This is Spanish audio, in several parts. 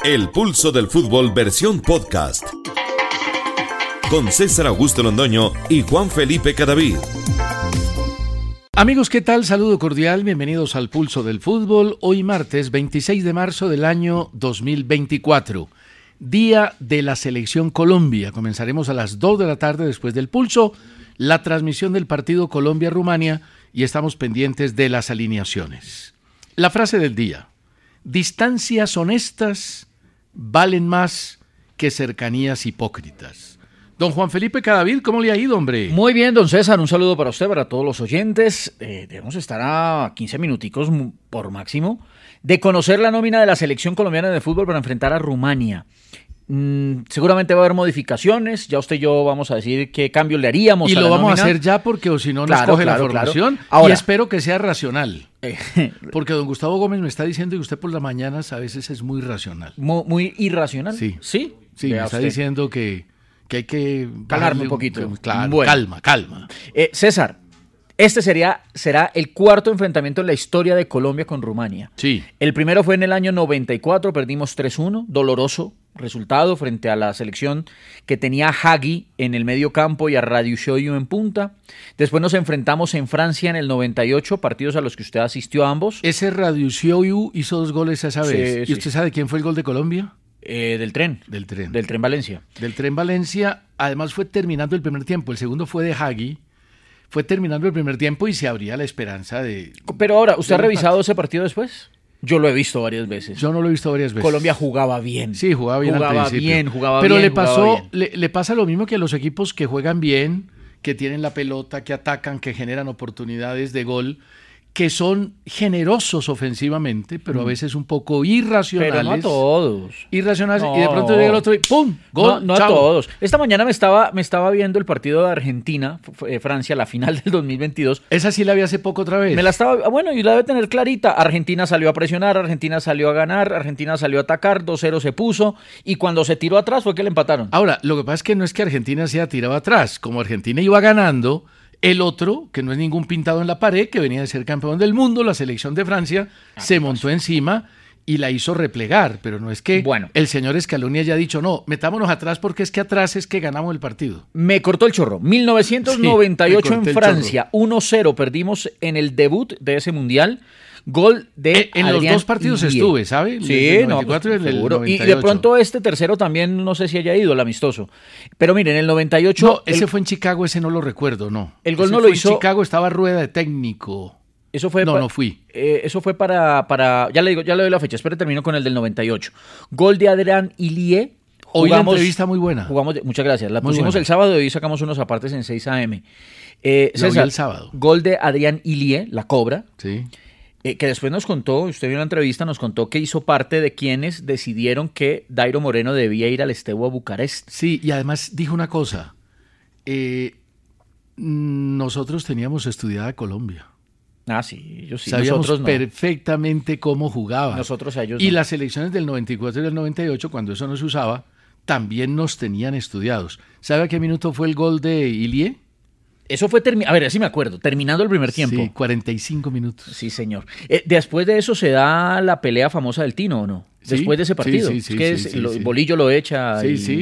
El Pulso del Fútbol versión podcast. Con César Augusto Londoño y Juan Felipe Cadavid. Amigos, ¿qué tal? Saludo cordial, bienvenidos al Pulso del Fútbol. Hoy martes 26 de marzo del año 2024, día de la Selección Colombia. Comenzaremos a las 2 de la tarde después del Pulso, la transmisión del partido Colombia-Rumania y estamos pendientes de las alineaciones. La frase del día: distancias honestas valen más que cercanías hipócritas. Don Juan Felipe Cadavid, ¿cómo le ha ido, hombre? Muy bien, don César, un saludo para usted, para todos los oyentes. Debemos estar a 15 minuticos por máximo de conocer la nómina de la Selección Colombiana de Fútbol para enfrentar a Rumania. Seguramente va a haber modificaciones, ya usted y yo vamos a decir qué cambios le haríamos y a la lo vamos nómina. a hacer ya porque o si no nos coge la formación. Ahora, y espero que sea racional. Porque don Gustavo Gómez me está diciendo que usted por las mañanas a veces es muy racional. ¿Muy irracional? Sí. ¿Sí? Sí, me está diciendo que hay que calmarme un poquito. Claro, bueno. calma. César, este será el cuarto enfrentamiento en la historia de Colombia con Rumania. Sí. El primero fue en el año 94, perdimos 3-1, doloroso resultado frente a la selección que tenía a Hagi en el medio campo y a Radiušović en punta. Después nos enfrentamos en Francia en el 98, partidos a los que usted asistió a ambos. Ese Radiušović hizo 2 goles esa vez. Sí, ¿Y usted sabe quién fue el gol de Colombia? Del tren Valencia. Del Tren Valencia, además fue terminando el primer tiempo, el segundo fue de Hagi, fue terminando el primer tiempo y se abría la esperanza de... Pero ahora, ¿usted ha revisado ese partido después? Yo lo he visto varias veces. Yo no lo he visto varias veces. Colombia jugaba bien. Sí, jugaba bien al principio. Pero le pasa lo mismo que a los equipos que juegan bien, que tienen la pelota, que atacan, que generan oportunidades de gol, que son generosos ofensivamente, pero a veces un poco irracionales. Pero no a todos. Irracionales, no. Y de pronto llega el otro y ¡pum! Gol, no a todos. Esta mañana me estaba viendo el partido de Argentina, Francia, la final del 2022. Esa sí la vi hace poco otra vez. Y la debe tener clarita. Argentina salió a presionar, Argentina salió a ganar, Argentina salió a atacar, 2-0 se puso, y cuando se tiró atrás fue que le empataron. Ahora, lo que pasa es que no es que Argentina se haya tirado atrás. Como Argentina iba ganando, el otro, que no es ningún pintado en la pared, que venía de ser campeón del mundo, la selección de Francia, se montó encima y la hizo replegar. Pero no es que el señor Scaloni haya dicho, no, metámonos atrás porque es que atrás es que ganamos el partido. Me cortó el chorro. 1998 en Francia, 1-0, perdimos en el debut de ese mundial. Gol de en Adrián los dos partidos Illie. Estuve, ¿sabe? Sí, el 94 no, y el seguro. 98. Y de pronto este tercero también no sé si haya ido, el amistoso. Pero miren, en el 98... No, ese fue en Chicago, ese no lo recuerdo, no. El gol ese no lo hizo... En Chicago estaba Rueda de técnico. Eso fue no fui. Eso fue para... Ya le doy la fecha, espero termino con el del 98. Gol de Adrián Illie. Hoy la entrevista muy buena. Muchas gracias. La pusimos el sábado y hoy sacamos unos apartes en 6 AM. César, el sábado. Gol de Adrián Illie, la Cobra. Sí. Que después nos contó, usted vio en la entrevista, nos contó que hizo parte de quienes decidieron que Dairo Moreno debía ir al Steaua Bucarest. Sí, y además dijo una cosa. Nosotros teníamos estudiada Colombia. Ah, sí, ellos sí. Sabíamos nosotros no. perfectamente cómo jugaba. Nosotros a ellos y no. Las selecciones del 94 y del 98, cuando eso no se usaba, también nos tenían estudiados. ¿Sabe a qué minuto fue el gol de Illie? Eso fue, a ver, así me acuerdo, terminando el primer tiempo. Sí, 45 minutos. Sí, señor. Después de eso se da la pelea famosa del Tino, ¿o no? Después de ese partido. Bolillo lo echa.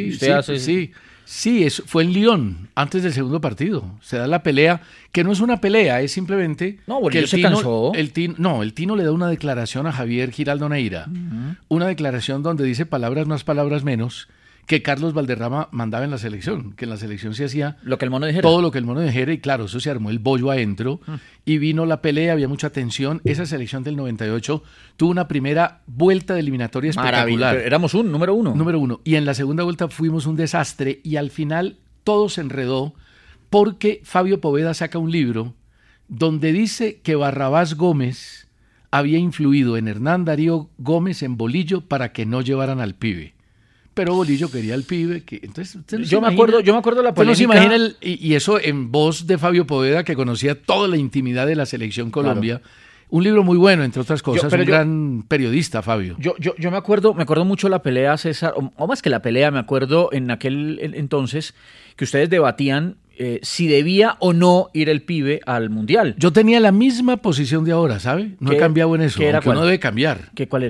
Sí, eso fue en Lyon, antes del segundo partido. Se da la pelea, que no es una pelea, es simplemente... No, Bolillo que se cansó. El Tino le da una declaración a Javier Giraldo Neira. Uh-huh. Una declaración donde dice palabras más, palabras menos, que Carlos Valderrama mandaba en la selección, que en la selección se hacía lo que el mono dijera. Todo lo que el mono dijera, y claro, eso se armó el bollo adentro, y vino la pelea, había mucha tensión. Esa selección del 98 tuvo una primera vuelta de eliminatoria espectacular. Éramos número uno. Y en la segunda vuelta fuimos un desastre, y al final todo se enredó, porque Fabio Poveda saca un libro donde dice que Barrabás Gómez había influido en Hernán Darío Gómez en Bolillo para que no llevaran al pibe. Pero Bolillo quería al pibe, que entonces yo me acuerdo de la polémica. No se imagina y eso en voz de Fabio Poveda, que conocía toda la intimidad de la selección Colombia. Claro. Un libro muy bueno, entre otras cosas, gran periodista, Fabio. Yo me acuerdo mucho la pelea, César, o más que la pelea, me acuerdo en aquel entonces que ustedes debatían si debía o no ir el pibe al Mundial. Yo tenía la misma posición de ahora, ¿sabe? No he cambiado en eso, aunque uno debe cambiar. ¿Cuál era?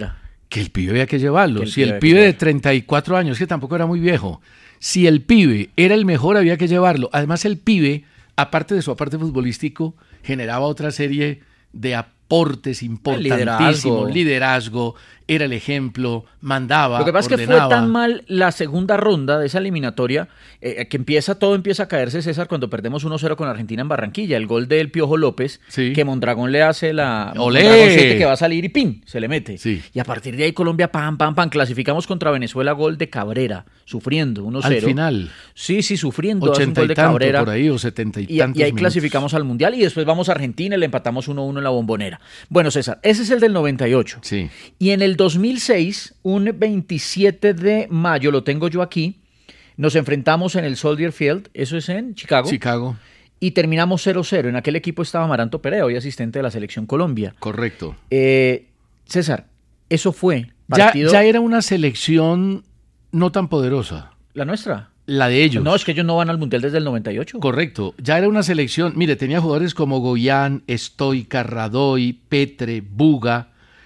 Que el pibe había que llevarlo. Que el Si el pibe pibe había de que 34 años, que tampoco era muy viejo, si el pibe era el mejor, había que llevarlo. Además, el pibe, aparte de su aparte futbolístico, generaba otra serie de aportes importantísimos. Liderazgo, era el ejemplo, mandaba, Lo que pasa es que ordenaba. fue tan mal la segunda ronda de esa eliminatoria que todo empieza a caerse, César, cuando perdemos 1-0 con Argentina en Barranquilla. El gol del Piojo López, Sí. que Mondragón le hace la... ¡Olé! Mondragón siente que va a salir y ¡pin! Se le mete. Sí. Y a partir de ahí Colombia, pam, clasificamos contra Venezuela, gol de Cabrera, sufriendo 1-0. Al final, Sí, sufriendo. hace un 80 gol y de tanto Cabrera. por ahí, o 70 y Y tantos ahí minutos. clasificamos al Mundial y después vamos a Argentina y le empatamos 1-1 en la Bombonera. Bueno, César, ese es el del 98. Sí. Y en el 2006, un 27 de mayo, lo tengo yo aquí, nos enfrentamos en el Soldier Field, eso es en Chicago, Chicago, y terminamos 0-0. En aquel equipo estaba Amaranto Perea, hoy asistente de la Selección Colombia. correcto. César, eso fue Ya, partido... ya era una selección no tan poderosa, ¿La nuestra? la de ellos. No, es que ellos no van al Mundial desde el 98. Correcto, ya era una selección, mire, tenía jugadores como Goyán, Stoica, Radoy, Petre, Buga,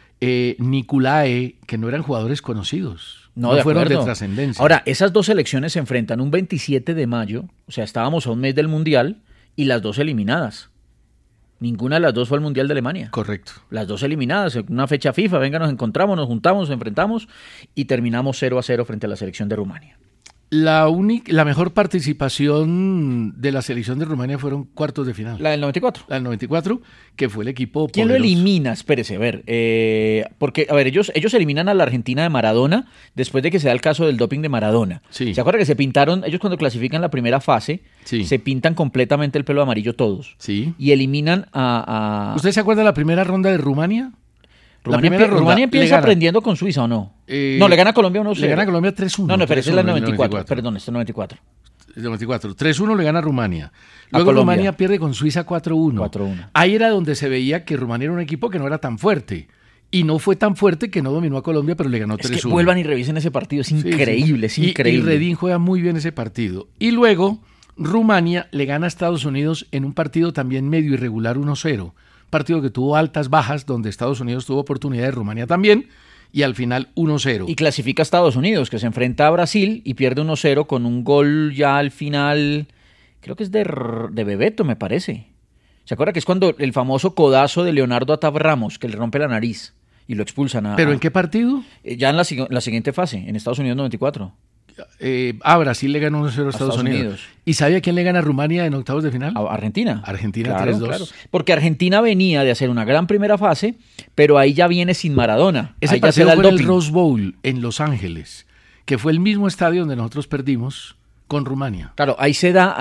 Niculae, que no eran jugadores conocidos, No, de fueron acuerdo. de trascendencia. Ahora, esas dos selecciones se enfrentan un 27 de mayo, o sea, estábamos a un mes del Mundial y las dos eliminadas. Ninguna de las dos fue al Mundial de Alemania. Correcto. Las dos eliminadas, en una fecha FIFA, venga, nos encontramos, nos juntamos, nos enfrentamos y terminamos 0-0 frente a la selección de Rumania. La mejor participación de la selección de Rumania fueron cuartos de final. La del 94. La del 94, que fue el equipo ¿Quién lo poderoso. elimina? Espérese, a ver. Porque, a ver, ellos eliminan a la Argentina de Maradona después de que se da el caso del doping de Maradona. Sí. ¿Se acuerda que se pintaron, ellos cuando clasifican la primera fase, Sí. se pintan completamente el pelo amarillo todos? Sí. Y eliminan a... ¿Usted se acuerda de la primera ronda de Rumania? La Rumania, primera ronda Rumania le empieza gana. aprendiendo con Suiza, ¿o no? No, le gana a Colombia 1-0. Le gana a Colombia 3-1. No, pero ese es el 3-1 en el 94. Perdón, este es el 94. El 94. 3-1 le gana a Rumania. A Luego Colombia. Rumania pierde con Suiza 4-1. 4-1. Ahí era donde se veía que Rumania era un equipo que no era tan fuerte. Y no fue tan fuerte que no dominó a Colombia, pero le ganó 3-1. Es que vuelvan y revisen ese partido, es Sí, increíble, sí. es increíble. Y Redín juega muy bien ese partido. Y luego Rumania le gana a Estados Unidos en un partido también medio irregular 1-0. Partido que tuvo altas bajas, donde Estados Unidos tuvo oportunidad de Rumania también. Y al final 1-0. Y clasifica a Estados Unidos, que se enfrenta a Brasil y pierde 1-0 con un gol ya al final, creo que es de Bebeto, me parece. ¿Se acuerda que es cuando el famoso codazo de Leonardo Atav Ramos, que le rompe la nariz y lo expulsan a... ¿Pero en qué partido? Ya en la siguiente fase, en Estados Unidos 94. Brasil le ganó 1-0 a Estados Unidos. ¿Y sabe a quién le gana a Rumania en octavos de final? A Argentina. Argentina Claro, 3-2. claro. Porque Argentina venía de hacer una gran primera fase, pero ahí ya viene sin Maradona. Ese Ahí ya se partido da el fue en el doping. Rose Bowl en Los Ángeles, que fue el mismo estadio donde nosotros perdimos con Rumania. Claro, ahí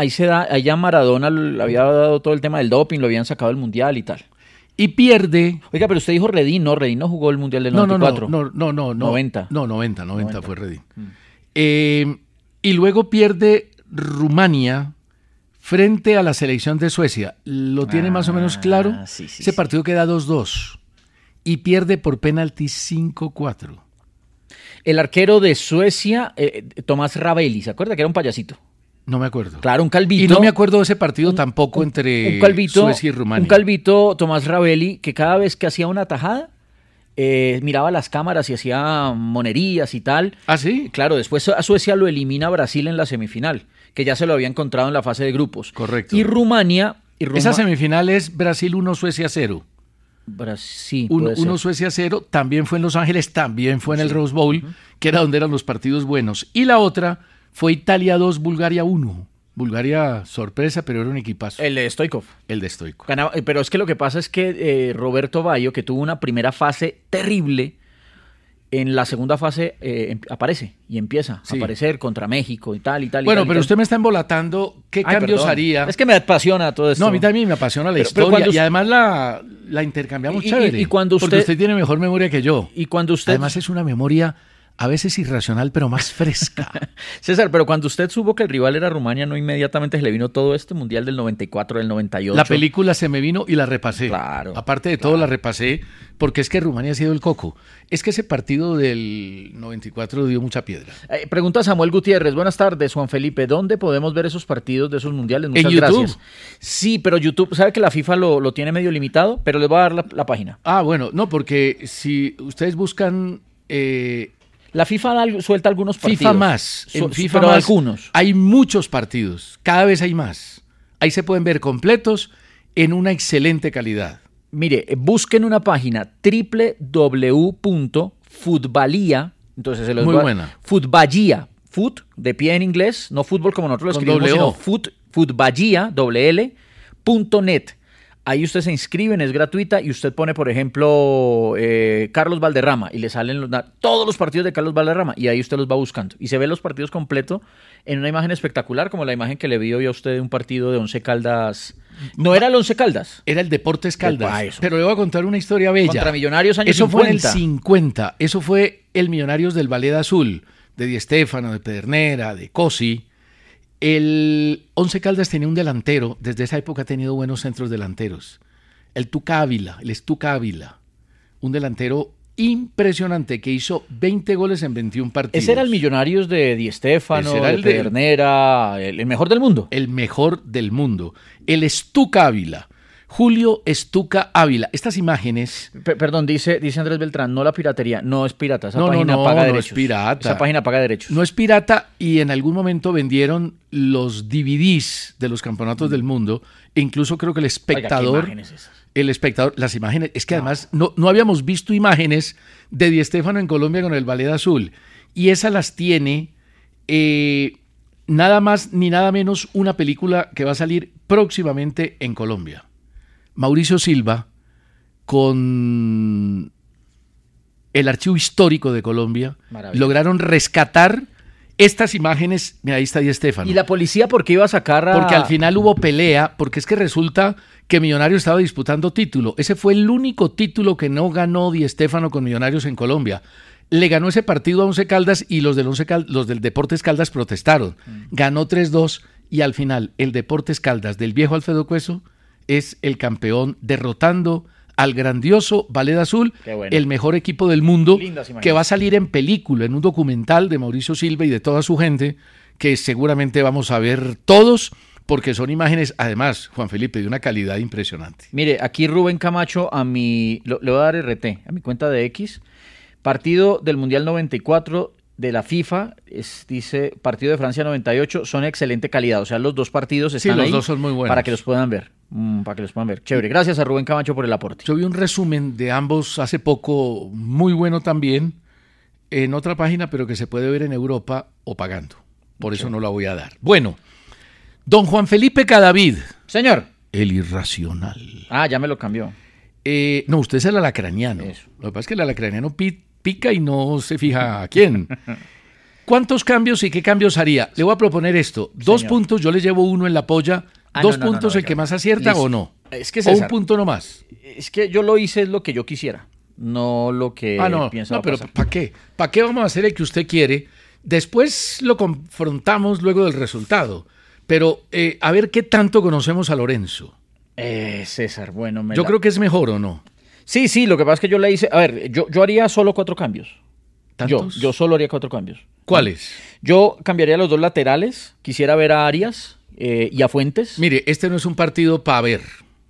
ya Maradona le había dado todo el tema del doping, lo habían sacado del Mundial y tal. Y pierde... Oiga, pero usted dijo Redín no jugó el Mundial del No, 94. no, 90. No, 90 fue Redín. Y luego pierde Rumania frente a la selección de Suecia. ¿Lo tiene más o menos claro? Sí, sí, Ese sí. partido queda 2-2 y pierde por penalti 5-4. El arquero de Suecia, Tomás Ravelli, ¿se acuerda que era un payasito? No me acuerdo. Claro, un calvito. Y no me acuerdo de ese partido tampoco entre Suecia y Rumania. Un calvito, Tomás Ravelli, que cada vez que hacía una tajada, miraba las cámaras y hacía monerías y tal. ¿Ah, sí? Claro, después a Suecia lo elimina Brasil en la semifinal, que ya se lo había encontrado en la fase de grupos. Correcto. Y Rumania... Esa semifinal es Brasil 1, Suecia 0. Brasil, 1 Suecia 0, también fue en Los Ángeles, también fue en el Rose Bowl, que era donde eran los partidos buenos. Y la otra fue Italia 2, Bulgaria 1. Bulgaria, sorpresa, pero era un equipazo. El de Stoichkov. El de Stoichkov. Ganaba, pero es que lo que pasa es que Roberto Baggio, que tuvo una primera fase terrible, en la segunda fase aparece y empieza a aparecer contra México y tal y tal. Bueno, y tal, pero usted me está embolatando. ¿Qué cambios perdón. haría? Es que me apasiona todo esto. No, a mí también me apasiona la historia cuando y además la intercambiamos y chévere. cuando porque usted tiene mejor memoria que yo. Y cuando usted... Además es una memoria a veces irracional, pero más fresca. César, pero cuando usted supo que el rival era Rumania, ¿no inmediatamente se le vino todo este Mundial del 94, del 98? La película se me vino y la repasé. Claro. Aparte de todo, la repasé porque es que Rumania ha sido el coco. Es que ese partido del 94 dio mucha piedra. Pregunta Samuel Gutiérrez. Buenas tardes, Juan Felipe. ¿Dónde podemos ver esos partidos de esos mundiales? Muchas ¿En YouTube? gracias. Sí, pero YouTube, ¿sabe que la FIFA lo tiene medio limitado? Pero les voy a dar la página. Ah, bueno, no, porque si ustedes buscan La FIFA suelta algunos partidos. FIFA más. En FIFA pero más algunos. hay muchos partidos. Cada vez hay más. Ahí se pueden ver completos en una excelente calidad. Mire, busquen una página www.futbalia. Entonces se los Muy voy a- buena. Futbalia. Foot, de pie en inglés, no fútbol como nosotros lo Con escribimos, doble O. sino futbalia, .net. Ahí usted se inscriben, es gratuita y usted pone, por ejemplo, Carlos Valderrama y le salen todos los partidos de Carlos Valderrama y ahí usted los va buscando. Y se ven los partidos completos en una imagen espectacular, como la imagen que le vi hoy a usted de un partido de Once Caldas. No era el Once Caldas. Era el Deportes Caldas. Eso. Pero le voy a contar una historia bella. Contra Millonarios años Eso 50. fue en el 50. Eso fue el Millonarios del Ballet Azul, de Di Stéfano, de Pedernera, de Cosi. El Once Caldas tenía un delantero. Desde esa época ha tenido buenos centros delanteros. El Tuca Ávila, el Estuca Ávila. Un delantero impresionante que hizo 20 goles en 21 partidos. Ese era el Millonarios de Di Stéfano, Ese era de el de- Pedernera, el mejor del mundo. El mejor del mundo. El Estuca Ávila. Julio Estuca Ávila. Estas imágenes... Perdón, dice Andrés Beltrán, no la piratería, no es pirata, esa No, página no, paga no derechos. es pirata. Esa página paga derechos. No es pirata y en algún momento vendieron los DVDs de los campeonatos del mundo e incluso creo que el Oiga, ¿qué espectador, imágenes esas? las imágenes, es que además no habíamos visto imágenes de Di Stéfano en Colombia con el Ballet Azul y esas las tiene nada más ni nada menos una película que va a salir próximamente en Colombia. Mauricio Silva con el Archivo Histórico de Colombia Maravilloso. lograron rescatar estas imágenes. Mira, ahí está Di Stéfano. ¿Y la policía por qué iba a sacar a...? Porque al final hubo pelea, porque es que resulta que Millonarios estaba disputando título. Ese fue el único título que no ganó Di Stéfano con Millonarios en Colombia. Le ganó ese partido a Once Caldas y los del Deportes Caldas protestaron. Ganó 3-2 y al final el Deportes Caldas del viejo Alfredo Cueso es el campeón derrotando al grandioso Ballet Azul, Qué bueno. el mejor equipo del mundo, Lindas imágenes. que va a salir en película, en un documental de Mauricio Silva y de toda su gente, que seguramente vamos a ver todos, porque son imágenes, además, Juan Felipe, de una calidad impresionante. Mire, aquí Rubén Camacho le voy a dar RT, a mi cuenta de X. Partido del Mundial 94 de la FIFA, dice partido de Francia 98, son de excelente calidad. O sea, los dos partidos están los ahí dos son muy buenos. para que los puedan ver. Chévere. Gracias a Rubén Camacho por el aporte. Yo vi un resumen de ambos hace poco, muy bueno también, en otra página, pero que se puede ver en Europa o pagando. Por eso no la voy a dar. Bueno, don Juan Felipe Cadavid, Señor. el irracional. Ah, ya me lo cambió. No, usted es el alacraniano. Eso. Lo que pasa es que el alacraniano pica y no se fija a quién. ¿Cuántos cambios y qué cambios haría? Le voy a proponer esto. 2 Señor. puntos, yo le llevo 1 en la polla. Ah, 2 no, puntos, el ya. que más acierta. Listo. ¿O no? Es que o César, 1 punto nomás. es que yo lo hice es lo que yo quisiera, no lo que No, piensa pero pasar. ¿para qué? ¿Para qué vamos a hacer el que usted quiere? Después lo confrontamos luego del resultado. Pero a ver qué tanto conocemos a Lorenzo. César, bueno, Yo creo que es mejor, ¿o no? Sí, lo que pasa es que yo le hice, a ver, yo haría solo 4 cambios. ¿Tantos? Yo solo haría 4 cambios. ¿Cuáles? Yo cambiaría los 2 laterales, quisiera ver a Arias y a Fuentes. Mire, este no es un partido para ver.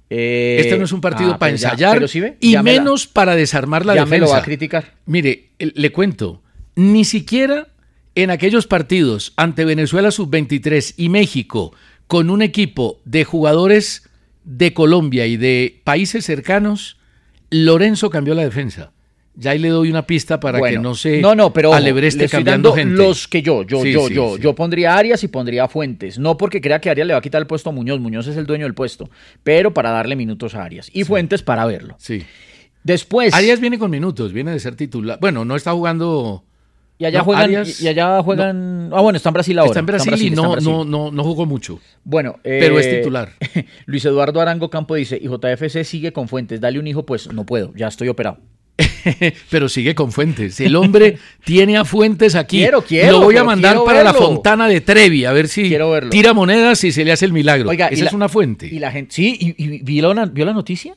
Este no es un partido para pero ya- ensayar pero sí ve, y ya me la- menos para desarmar la ya defensa. me lo va a criticar. Mire, le cuento, ni siquiera en aquellos partidos ante Venezuela sub-23 y México con un equipo de jugadores de Colombia y de países cercanos, Lorenzo cambió la defensa. Ya ahí le doy una pista para Bueno, que no se pero ojo, alebreste le estoy cambiando dando gente. los que yo Sí. pondría a Arias y pondría a Fuentes, no porque crea que Arias le va a quitar el puesto a Muñoz es el dueño del puesto, pero para darle minutos a Arias y Fuentes para verlo. Sí. Después Arias viene con minutos, viene de ser titular. Bueno, no está jugando. y allá no, juegan Arias- bueno, está en Brasil ahora. Está en Brasil y está en Brasil. no jugó mucho. Bueno, pero es titular. Luis Eduardo Arango Campo dice, y JFC sigue con Fuentes, dale un hijo, pues no puedo, ya estoy operado. Pero sigue con Fuentes. El hombre tiene a Fuentes aquí. Quiero, Lo voy a pero mandar quiero para la verlo. Fontana de Trevi, a ver si Quiero verlo. tira monedas y se le hace el milagro. Oiga, esa es una fuente. Y la gente, sí, y ¿vio la noticia?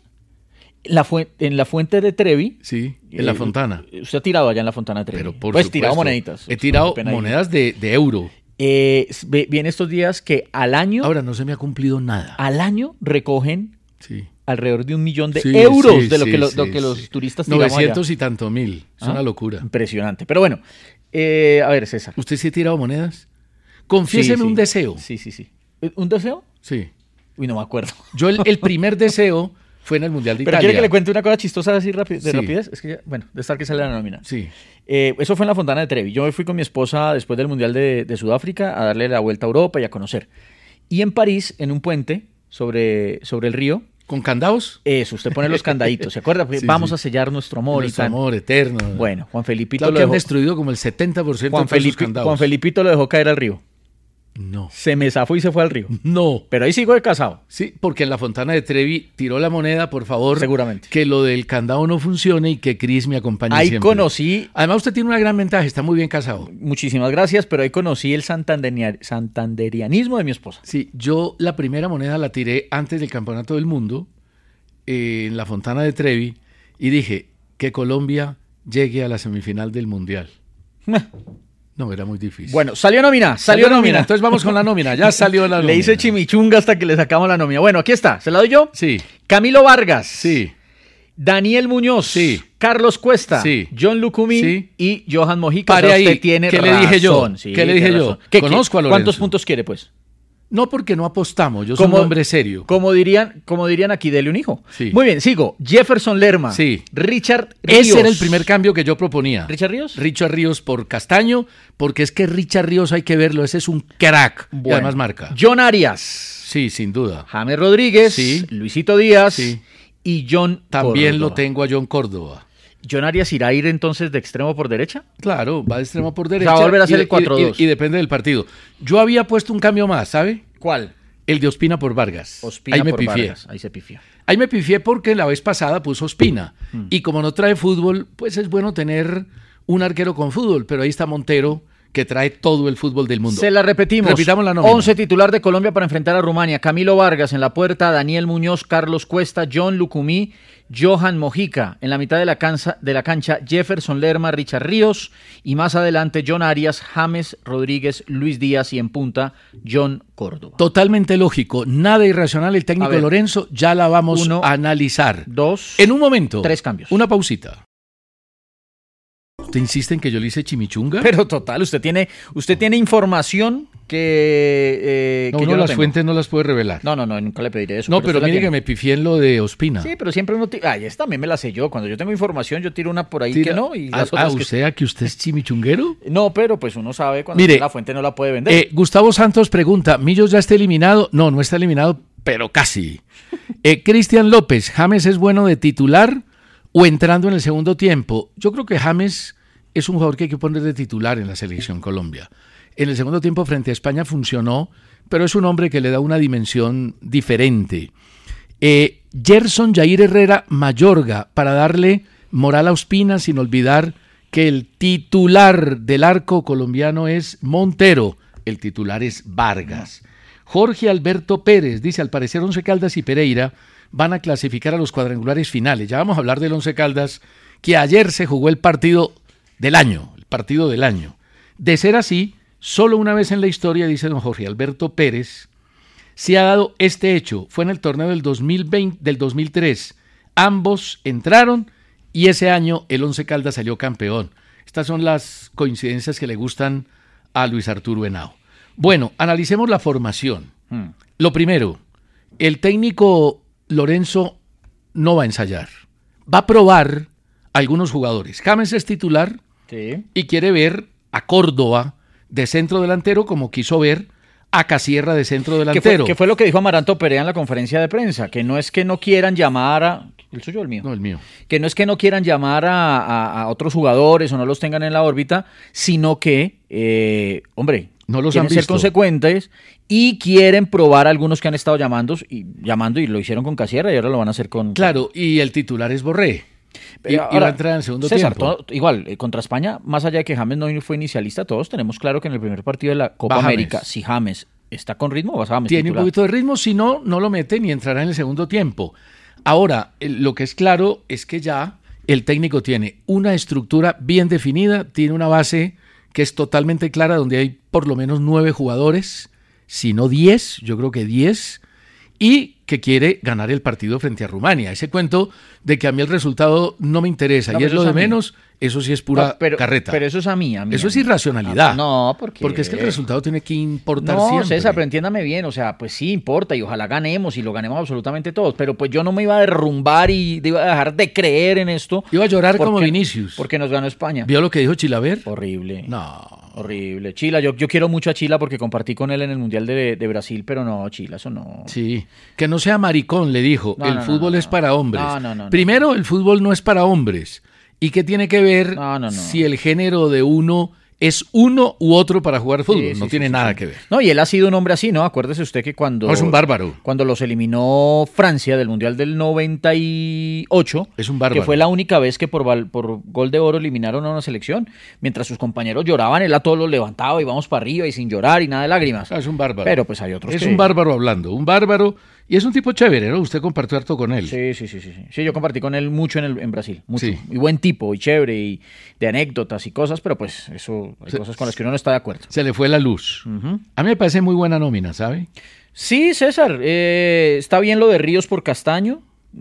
En la fuente de Trevi. Sí, en la Fontana. Usted ha tirado allá en la Fontana de Trevi. Pero por pues supuesto, tirado moneditas. He tirado Qué pena ahí. monedas de euro. Viene estos días que al año Ahora no se me ha cumplido nada. recogen Sí. alrededor de 1 millón de euros de lo que los turistas tiramos 900 allá. y tanto mil. Es una locura. Impresionante. Pero bueno, a ver, César. ¿Usted sí ha tirado monedas? Confiéseme un deseo. Sí. ¿Un deseo? Sí. Uy, no me acuerdo. Yo el primer deseo fue en el Mundial de ¿Pero Italia. quiere que le cuente una cosa chistosa así de Sí. rapidez? Es que ya, bueno, de estar que sale la nómina. Sí. Eso fue en la Fontana de Trevi. Yo me fui con mi esposa después del Mundial de Sudáfrica a darle la vuelta a Europa y a conocer. Y en París, en un puente sobre el río. ¿Con candados? Eso, usted pone los candaditos, ¿se acuerda? Sí, Vamos sí. a sellar nuestro amor Nuestro y tal. amor eterno. Bueno, Juan Felipito Claro lo que han dejó. destruido como el 70% de sus candados. Juan Felipito lo dejó caer al río. No. Se me zafó y se fue al río. No. Pero ahí sigo de casado. Sí, porque en la Fontana de Trevi tiró la moneda, por favor. Seguramente. Que lo del candado no funcione y que Cris me acompañe Ahí siempre. conocí, Además, usted tiene una gran ventaja, está muy bien casado. muchísimas gracias, pero ahí conocí el santanderianismo de mi esposa. Sí, yo la primera moneda la tiré antes del Campeonato del Mundo, en la Fontana de Trevi, y dije que Colombia llegue a la semifinal del Mundial. No, era muy difícil. Bueno, salió nómina. Entonces vamos con la nómina, ya salió la nómina. Le hice chimichunga hasta que le sacamos la nómina. Bueno, aquí está, ¿se la doy yo? Sí, Camilo Vargas. sí, Daniel Muñoz. Sí. Carlos Cuesta. Sí. John Lucumí. Sí. Y Johan Mojica. Pare O sea, ahí. usted tiene ¿Qué le razón. dije yo? Sí, ¿Qué le dije tiene yo? razón. Conozco a Lorenzo. ¿Cuántos puntos quiere, pues? no porque no apostamos, yo soy un hombre serio. Como dirían aquí, dele un hijo. Sí. Muy bien, sigo. Jefferson Lerma. Sí. Richard Ríos. Ese era el primer cambio que yo proponía. ¿Richard Ríos? Richard Ríos por Castaño, porque es que Richard Ríos hay que verlo, ese es un crack. Y Bueno. además marca. John Arias. Sí, sin duda. James Rodríguez. Sí. Luisito Díaz. Sí. Y John También Córdoba. lo tengo a John Córdoba. ¿John Arias irá a ir entonces de extremo por derecha? Claro, va de extremo por derecha. va a volver a ser el y- 4-2. Y depende del partido. Yo había puesto un cambio más, ¿sabe? ¿Cuál? El de Ospina por Vargas. Ospina Ahí me por pifié. Vargas. Ahí se pifió. Ahí me pifié porque la vez pasada puso Ospina. Y como no trae fútbol, pues es bueno tener un arquero con fútbol. Pero ahí está Montero, que trae todo el fútbol del mundo. Se la repetimos. Repitamos la nómina. 11 titular de Colombia para enfrentar a Rumania. Camilo Vargas en la puerta, Daniel Muñoz, Carlos Cuesta, John Lucumí, Johan Mojica. En la mitad de la cancha, Jefferson Lerma, Richard Ríos. Y más adelante, John Arias, James Rodríguez, Luis Díaz y en punta, John Córdoba. Totalmente lógico, nada irracional. El A técnico ver. Lorenzo ya la vamos Uno, a analizar. 2. En un momento. 3 cambios. Una pausita. ¿Usted insiste en que yo le hice chimichunga? Pero total, usted tiene información que no, yo uno no las tengo. fuentes no las puede revelar. No, nunca le pediré eso. No, pero usted la mire que tiene. me pifié en lo de Ospina. Sí, pero siempre uno... Ay, esta también me la sé yo. Cuando yo tengo información, yo tiro una por ahí Tira- que no y las otras que... ¿usted a que usted es chimichunguero? No, pero pues uno sabe cuando Mire, la fuente no la puede vender. Gustavo Santos pregunta, ¿Millos ya está eliminado? No, no está eliminado, pero casi. Cristian López, ¿James es bueno de titular o entrando en el segundo tiempo? Yo creo que James es un jugador que hay que poner de titular en la selección Colombia. En el segundo tiempo frente a España funcionó, pero es un hombre que le da una dimensión diferente. Gerson Jair Herrera Mayorga, para darle moral a Ospina, sin olvidar que el titular del arco colombiano es Montero, el titular es Vargas. Jorge Alberto Pérez dice, al parecer Once Caldas y Pereira van a clasificar a los cuadrangulares finales. Ya vamos a hablar del Once Caldas, que ayer se jugó el partido del año. De ser así, solo una vez en la historia, dice don Jorge Alberto Pérez, se ha dado este hecho. Fue en el torneo del 2003. Ambos entraron y ese año el Once Caldas salió campeón. Estas son las coincidencias que le gustan a Luis Arturo Henao. Bueno, analicemos la formación. Lo primero, el técnico Lorenzo no va a ensayar. Va a probar algunos jugadores. James es titular y quiere ver a Córdoba de centro delantero como quiso ver a Casierra de centro delantero. Que fue lo que dijo Amaranto Perea en la conferencia de prensa, que no es que no quieran llamar a... ¿El suyo o el mío? No, el mío. Que no es que no quieran llamar a otros jugadores o no los tengan en la órbita, sino que, no los quieren han ser visto. Consecuentes y quieren probar a algunos que han estado llamando y lo hicieron con Casierra y ahora lo van a hacer con... Claro, y el titular es Borré. Y va a entrar en el segundo César, tiempo. igual, contra España, más allá de que James no fue inicialista, todos tenemos claro que en el primer partido de la Copa Va James. América, si James está con ritmo, vas a James Tiene titular. un poquito de ritmo, si no, no lo mete ni entrará en el segundo tiempo. Ahora, lo que es claro es que ya el técnico tiene una estructura bien definida, tiene una base que es totalmente clara, donde hay por lo menos 9 jugadores, si no 10, yo creo que 10, y que quiere ganar el partido frente a Rumania. Ese cuento de que a mí el resultado no me interesa y es lo de menos, eso sí es pura carreta. Pero eso es a mí. Eso es irracionalidad. No, porque es que el resultado tiene que importar siempre. siempre. César, pero entiéndame bien, o sea, pues sí importa y ojalá ganemos y lo ganemos absolutamente todos, pero pues yo no me iba a derrumbar y iba a dejar de creer en esto. Iba a llorar como Vinicius. Porque nos ganó España. ¿Vio lo que dijo Chilaver? Horrible. No. Horrible. Chila, yo quiero mucho a Chila porque compartí con él en el Mundial de Brasil, pero no, Chila, eso no. Sí, que no sea maricón, le dijo. El fútbol es para hombres. No. Primero, el fútbol no es para hombres. ¿Y qué tiene que ver si el género de uno es uno u otro para jugar fútbol? No tiene nada que ver. No, y él ha sido un hombre así, ¿no? Acuérdese usted que cuando... No, es un bárbaro. Cuando los eliminó Francia del Mundial del 98... Es un bárbaro. Que fue la única vez que por gol de oro eliminaron a una selección. Mientras sus compañeros lloraban, él a todos los levantaba y vamos para arriba y sin llorar y nada de lágrimas. Es un bárbaro. Pero pues hay otros Es un bárbaro hablando, un bárbaro... Y es un tipo chévere, ¿no? Usted compartió harto con él. Sí. Sí, yo compartí con él mucho en Brasil. Mucho. Sí. Y buen tipo, y chévere, y de anécdotas y cosas, pero pues eso hay cosas con las que uno no está de acuerdo. Se le fue la luz. A mí me parece muy buena nómina, ¿sabe? Sí, César. Está bien lo de Ríos por Castaño.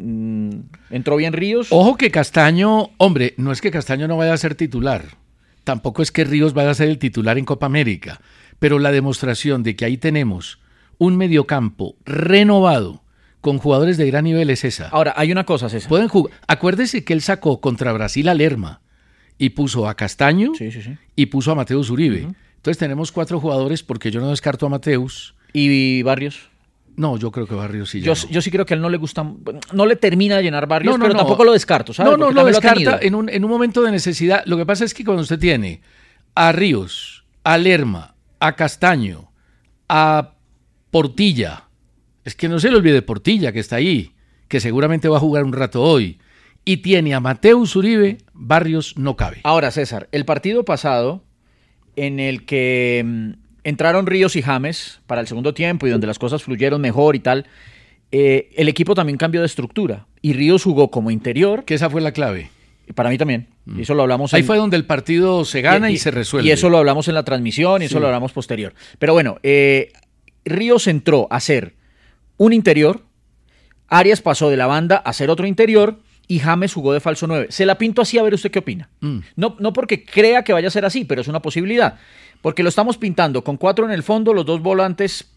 Entró bien Ríos. Ojo que Castaño, hombre, no es que Castaño no vaya a ser titular. Tampoco es que Ríos vaya a ser el titular en Copa América. Pero la demostración de que ahí tenemos un mediocampo renovado con jugadores de gran nivel es esa. Ahora, hay una cosa, César. Pueden jugar. Acuérdese que él sacó contra Brasil a Lerma y puso a Castaño y puso a Mateus Uribe. Entonces tenemos 4 jugadores porque yo no descarto a Mateus. ¿Y Barrios? No, yo creo que Barrios sí. Yo sí creo que a él no le gusta, no le termina de llenar Barrios, pero tampoco lo descarto, ¿sabes? No lo descarta en un momento de necesidad. Lo que pasa es que cuando usted tiene a Ríos, a Lerma, a Castaño, a Portilla, es que no se le olvide Portilla, que está ahí, que seguramente va a jugar un rato hoy, y tiene a Mateus Uribe, Barrios no cabe. Ahora, César, el partido pasado, en el que entraron Ríos y James para el segundo tiempo y donde las cosas fluyeron mejor y tal, el equipo también cambió de estructura, y Ríos jugó como interior. Que esa fue la clave. Para mí también. Y eso lo hablamos. Ahí fue donde el partido se gana y se resuelve. Y eso lo hablamos en la transmisión y eso lo hablamos posterior. Pero bueno, Ríos entró a ser un interior, Arias pasó de la banda a ser otro interior y James jugó de falso 9. Se la pinto así, a ver usted qué opina. No porque crea que vaya a ser así, pero es una posibilidad. Porque lo estamos pintando con 4 en el fondo, los 2 volantes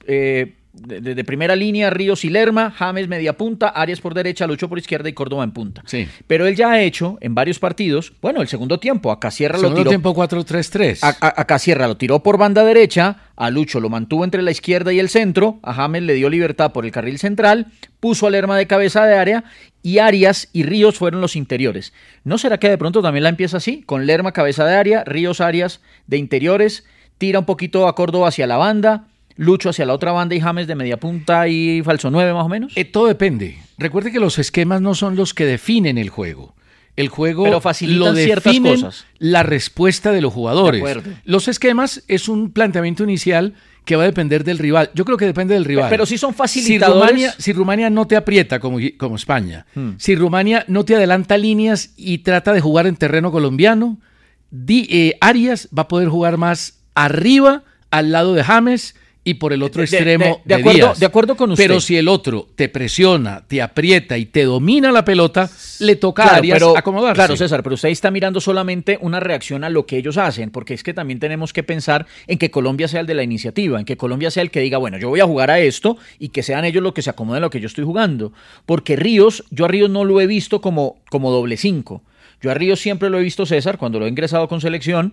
de primera línea, Ríos y Lerma, James media punta, Arias por derecha, Lucho por izquierda y Córdoba en punta. Sí. Pero él ya ha hecho en varios partidos, bueno, el segundo tiempo, acá Sierra lo tiró. Segundo tiempo 4-3-3. Acá Sierra lo tiró por banda derecha, a Lucho lo mantuvo entre la izquierda y el centro, a James le dio libertad por el carril central, puso a Lerma de cabeza de área y Arias y Ríos fueron los interiores. ¿No será que de pronto también la empieza así? Con Lerma cabeza de área, Ríos Arias de interiores, tira un poquito a Córdoba hacia la banda, Lucho hacia la otra banda y James de media punta y falso 9 más o menos. Todo depende. Recuerde que los esquemas no son los que definen el juego. El juego pero facilitan lo definen ciertas cosas. La respuesta de los jugadores. De acuerdo. Los esquemas es un planteamiento inicial que va a depender del rival. Yo creo que depende del rival. Pero sí son facilitadores. Si Rumania no te aprieta como España, si Rumania no te adelanta líneas y trata de jugar en terreno colombiano, Arias va a poder jugar más arriba, al lado de James, y por el otro extremo de Díaz. De acuerdo con usted. Pero si el otro te presiona, te aprieta y te domina la pelota, le toca a Arias acomodarse. Claro, César, pero usted está mirando solamente una reacción a lo que ellos hacen, porque es que también tenemos que pensar en que Colombia sea el de la iniciativa, en que Colombia sea el que diga, bueno, yo voy a jugar a esto y que sean ellos los que se acomoden a lo que yo estoy jugando. Porque yo a Ríos no lo he visto como doble 5. Yo a Ríos siempre lo he visto, César, cuando lo he ingresado con selección,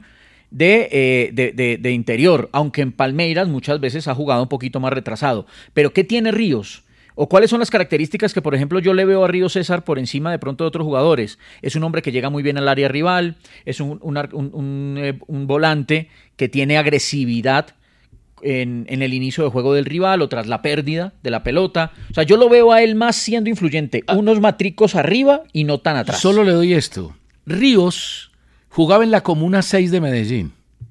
de interior, aunque en Palmeiras muchas veces ha jugado un poquito más retrasado. Pero ¿qué tiene Ríos? ¿O cuáles son las características que, por ejemplo, yo le veo a Ríos, César, por encima de pronto de otros jugadores? Es un hombre que llega muy bien al área rival, es un volante que tiene agresividad en el inicio de juego del rival o tras la pérdida de la pelota. O sea, yo lo veo a él más siendo influyente, unos matricos arriba y no tan atrás. Solo le doy esto. Ríos jugaba en la Comuna 6 de Medellín.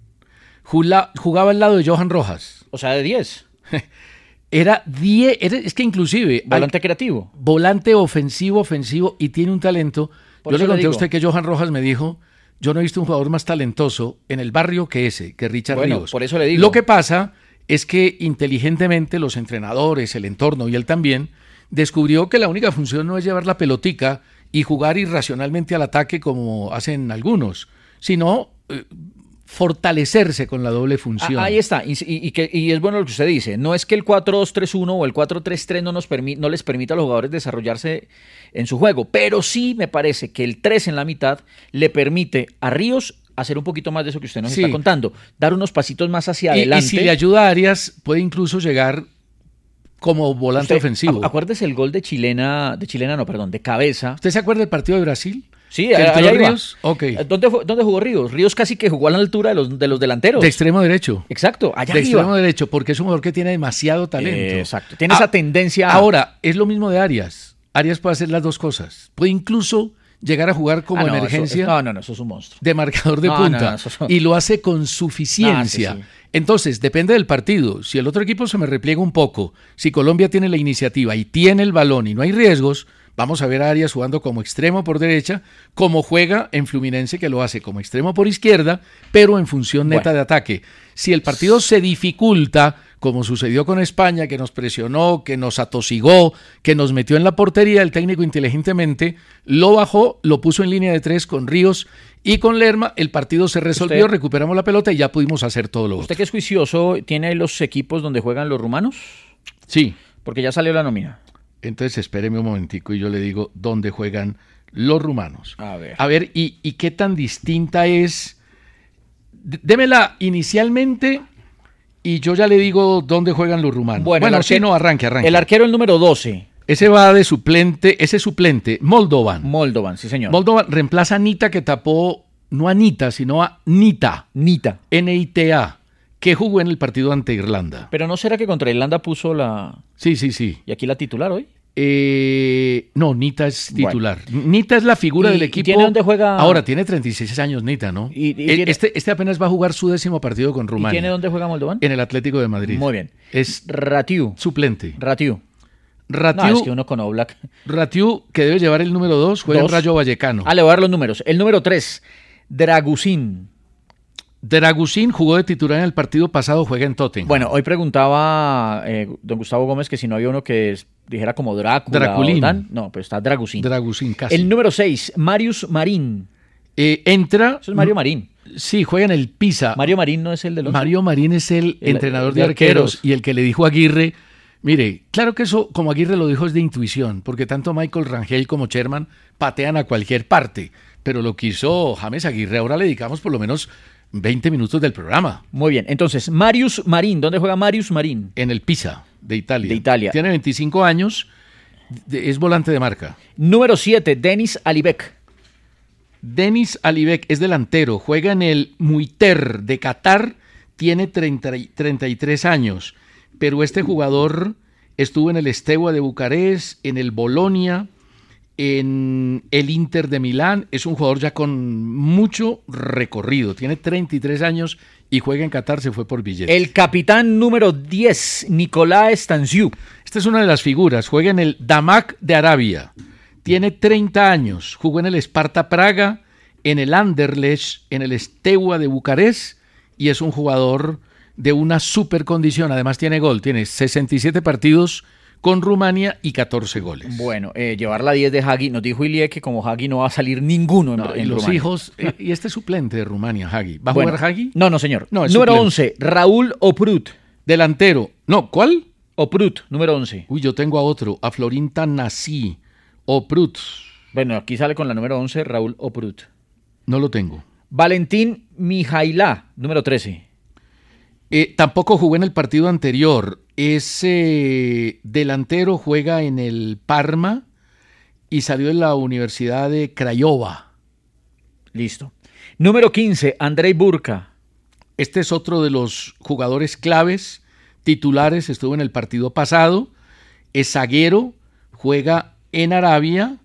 Jugaba al lado de Johan Rojas. O sea, de 10. Era 10, es que inclusive... Volante creativo. Volante ofensivo, y tiene un talento. Yo le conté a usted que Johan Rojas me dijo, yo no he visto un jugador más talentoso en el barrio que Richard Ríos. Por eso le digo. Lo que pasa es que inteligentemente los entrenadores, el entorno y él también, descubrió que la única función no es llevar la pelotica y jugar irracionalmente al ataque como hacen algunos, sino fortalecerse con la doble función. Ahí está, y es bueno lo que usted dice, no es que el 4-2-3-1 o el 4-3-3 no les permita a los jugadores desarrollarse en su juego, pero sí me parece que el 3 en la mitad le permite a Ríos hacer un poquito más de eso que usted nos está contando, dar unos pasitos más hacia adelante. Y si le ayuda a Arias, puede incluso llegar como volante ofensivo. Acuérdese el gol de cabeza. ¿Usted se acuerda del partido de Brasil? Sí, allá Ríos. Okay. ¿Dónde jugó Ríos? Ríos casi que jugó a la altura de los delanteros. De extremo derecho. Exacto, allá de arriba. Extremo derecho, porque es un jugador que tiene demasiado talento. Exacto, tiene esa tendencia. Ahora, es lo mismo de Arias. Arias puede hacer las dos cosas. Puede incluso llegar a jugar como emergencia. Eso es un monstruo. De marcador de punta. Y lo hace con suficiencia. Sí. Entonces, depende del partido. Si el otro equipo se me repliega un poco, si Colombia tiene la iniciativa y tiene el balón y no hay riesgos, vamos a ver a Arias jugando como extremo por derecha, como juega en Fluminense, que lo hace como extremo por izquierda, pero en función neta de ataque. Si el partido se dificulta, como sucedió con España, que nos presionó, que nos atosigó, que nos metió en la portería, el técnico inteligentemente lo bajó, lo puso en línea de 3 con Ríos y con Lerma, el partido se resolvió, recuperamos la pelota y ya pudimos hacer todo lo otro. ¿Usted que es juicioso, tiene ahí los equipos donde juegan los rumanos? Sí. Porque ya salió la nómina. Entonces espéreme un momentico y yo le digo dónde juegan los rumanos. A ver, ¿y qué tan distinta es? Démela inicialmente y yo ya le digo dónde juegan los rumanos. Bueno, arranque. El arquero el número 12. Ese va de suplente, Moldovan. Moldovan, sí señor. Moldovan reemplaza a Nita, que tapó, no a Nita, sino a Nita. N-I-T-A, que jugó en el partido ante Irlanda. Pero ¿no será que contra Irlanda puso la...? Sí. ¿Y aquí la titular hoy? No, Nita es titular. Bueno. Nita es la figura del equipo. ¿Tiene dónde juega? Ahora, tiene 36 años Nita, ¿no? Este apenas va a jugar su 10º partido con Rumania. ¿Y tiene dónde juega Moldovan? En el Atlético de Madrid. Muy bien. Es Ratiu. Suplente. Ratiu, es que uno con Oblak. Ratiu, que debe llevar el número 2, juega en Rayo Vallecano. Le voy a dar los números. El número 3, Dragusin jugó de titular en el partido pasado, juega en Tottenham. Bueno, hoy preguntaba don Gustavo Gómez que si no había uno que dijera como Draculín. No, pero está Dragusin. Dragusin, casi. El número 6, Marius Marín. Entra... Eso es Mario Marín. Sí, juega en el Pisa. Mario Marín no es el de los... Mario Marín es el entrenador de arqueros y el que le dijo a Aguirre... Mire, claro que eso, como Aguirre lo dijo, es de intuición, porque tanto Michael Rangel como Sherman patean a cualquier parte, pero lo que hizo James Aguirre, ahora le dedicamos por lo menos 20 minutos del programa. Muy bien, entonces, Marius Marín, ¿dónde juega Marius Marín? En el Pisa, de Italia. Tiene 25 años, es volante de marca. Número 7, Denis Alibek. Denis Alibek es delantero, juega en el Muiter de Qatar, tiene 33 años. Pero este jugador estuvo en el Steaua de Bucarest, en el Bolonia, en el Inter de Milán. Es un jugador ya con mucho recorrido. Tiene 33 años y juega en Qatar, se fue por billetes. El capitán número 10, Nicolás Stanziu. Esta es una de las figuras. Juega en el Damak de Arabia. Tiene 30 años. Jugó en el Sparta Praga, en el Anderlecht, en el Steaua de Bucarest y es un jugador de una super condición, además tiene gol, tiene 67 partidos con Rumania y 14 goles. Bueno, llevar la 10 de Hagi, nos dijo Ilie que como Hagi no va a salir ninguno en los Rumania. Hijos, y este suplente de Rumania, Hagi. ¿Va a jugar Hagi? No, señor. No, número 11, Raúl Oprut. Delantero. No, ¿cuál? Oprut, número 11. Uy, yo tengo a otro, a Florinta Nasí. Oprut. Bueno, aquí sale con la número 11, Raúl Oprut. No lo tengo. Valentín Mijailá, número 13. Tampoco jugó en el partido anterior. Ese delantero juega en el Parma y salió de la Universidad de Craiova. Listo. Número 15, Andrei Burka. Este es otro de los jugadores claves, titulares, estuvo en el partido pasado. Es zaguero, juega en Arabia,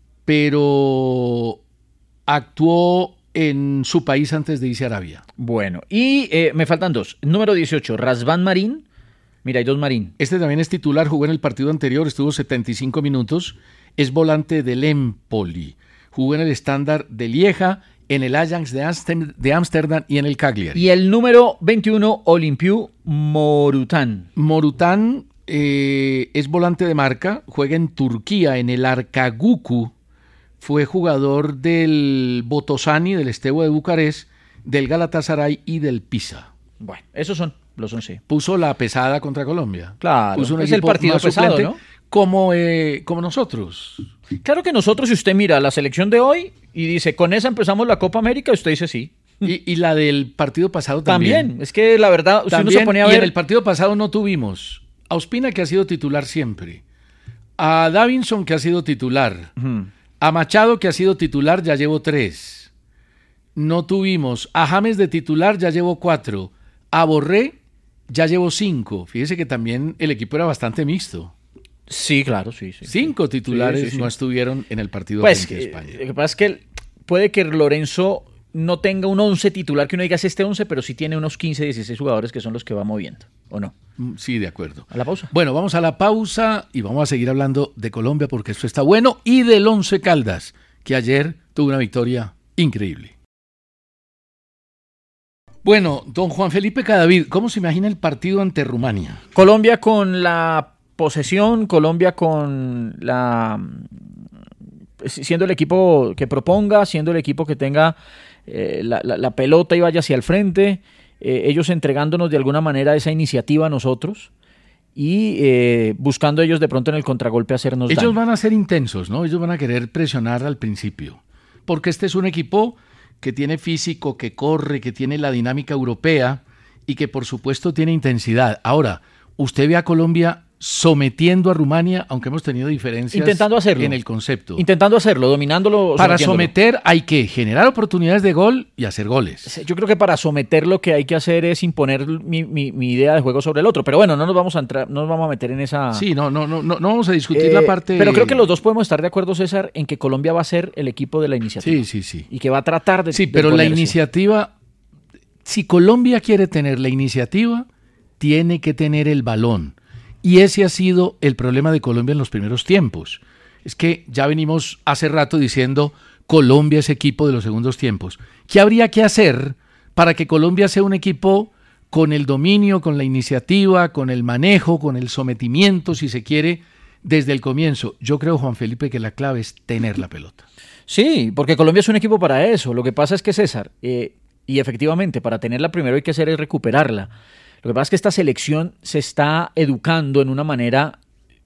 pero actuó en su país antes de irse a Arabia. Bueno, y me faltan dos. Número 18, Razvan Marín. Mira, hay dos Marín. Este también es titular, jugó en el partido anterior, estuvo 75 minutos. Es volante del Empoli. Jugó en el Standard de Lieja, en el Ajax de Ámsterdam y en el Cagliari. Y el número 21, Olimpiu Morutan. Morutan es volante de marca, juega en Turquía, en el Arkaguku, fue jugador del Botoşani, del Steaua de Bucarest, del Galatasaray y del Pisa. Bueno, esos son los 11. Puso la pesada contra Colombia. Claro, puso un es el partido más pesado, suplente, ¿no? Como nosotros. Claro que nosotros, si usted mira la selección de hoy y dice, con esa empezamos la Copa América, usted dice sí. Y la del partido pasado también. Es que la verdad, si uno se ponía a y ver... en el partido pasado no tuvimos a Ospina, que ha sido titular siempre, a Davinson, que ha sido titular, a Machado, que ha sido titular, ya llevo 3. No tuvimos a James de titular, ya llevo 4. A Borré, ya llevo 5. Fíjese que también el equipo era bastante mixto. Sí, claro, sí. 5 titulares Sí. no estuvieron en el partido Pues frente a España. lo que pasa es que puede que Lorenzo no tenga un 11 titular que uno diga es este 11, pero sí tiene unos 15, 16 jugadores que son los que va moviendo, ¿o no? Sí, de acuerdo. ¿A la pausa? Bueno, vamos a la pausa y vamos a seguir hablando de Colombia porque esto está bueno, y del Once Caldas, que ayer tuvo una victoria increíble. Bueno, don Juan Felipe Cadavid, ¿cómo se imagina el partido ante Rumania? Colombia con la posesión, Colombia con siendo el equipo que proponga, siendo el equipo que tenga la pelota y vaya hacia el frente, ellos entregándonos de alguna manera esa iniciativa a nosotros y buscando ellos de pronto en el contragolpe hacernos daño. Ellos van a ser intensos, ¿no? Ellos van a querer presionar al principio, porque este es un equipo que tiene físico, que corre, que tiene la dinámica europea y que por supuesto tiene intensidad. Ahora, usted ve a Colombia sometiendo a Rumania, aunque hemos tenido diferencias intentando hacerlo, en el concepto. Intentando hacerlo, dominándolo. Para someter hay que generar oportunidades de gol y hacer goles. Yo creo que para someter lo que hay que hacer es imponer mi idea de juego sobre el otro. Pero bueno, no nos vamos a meter en esa... Sí, no vamos a discutir la parte... Pero creo que los dos podemos estar de acuerdo, César, en que Colombia va a ser el equipo de la iniciativa. Sí. Y que va a tratar de... Sí, pero la iniciativa... Si Colombia quiere tener la iniciativa, tiene que tener el balón. Y ese ha sido el problema de Colombia en los primeros tiempos. Es que ya venimos hace rato diciendo Colombia es equipo de los segundos tiempos. ¿Qué habría que hacer para que Colombia sea un equipo con el dominio, con la iniciativa, con el manejo, con el sometimiento, si se quiere, desde el comienzo? Yo creo, Juan Felipe, que la clave es tener la pelota. Sí, porque Colombia es un equipo para eso. Lo que pasa es que, César, y efectivamente, para tenerla primero hay que hacer es recuperarla. Lo que pasa es que esta selección se está educando en una manera